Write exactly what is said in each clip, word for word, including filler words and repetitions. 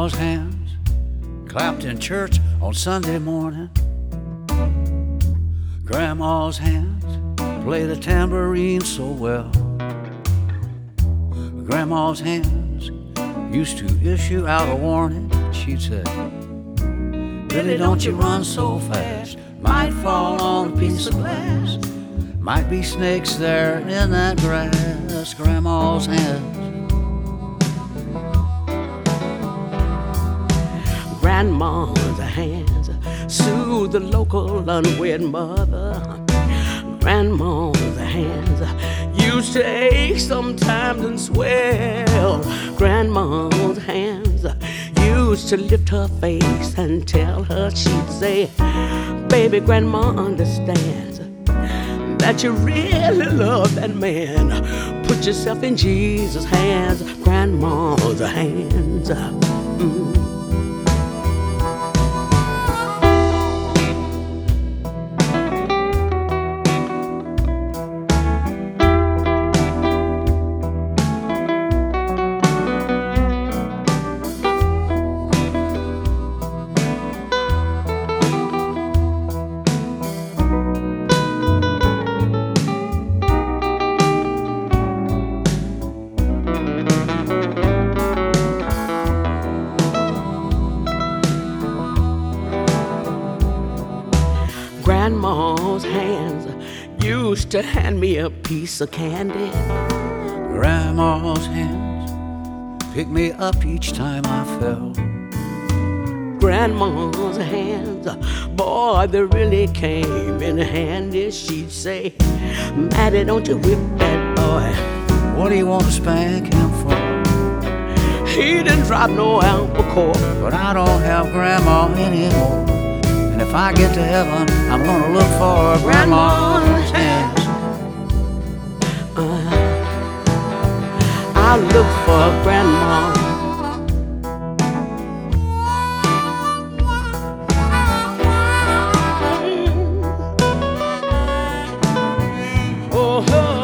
Grandma's hands clapped in church on Sunday morning. Grandma's hands play the tambourine so well. Grandma's hands used to issue out a warning. She'd say, "Billy, don't you run so fast, might fall on a piece of glass. Might be snakes there in that grass." Grandma's hands. Grandma's hands soothe the local unwed mother. Grandma's hands used to ache sometimes and swell. Grandma's hands used to lift her face and tell her, she'd say, "Baby, Grandma understands that you really love that man. Put yourself in Jesus' hands." Grandma's hands. Mm. Grandma's hands used to hand me a piece of candy. Grandma's hands picked me up each time I fell. Grandma's hands, boy, they really came in handy. She'd say, "Maddie, don't you whip that boy. What do you want to spank him for? He didn't drop no apple core." But I don't have Grandma anymore. And if I get to heaven, I'm gonna look for Grandma's hands. Uh, I'll look for Grandma. Oh, oh.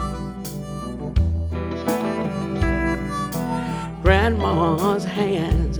Grandma's hands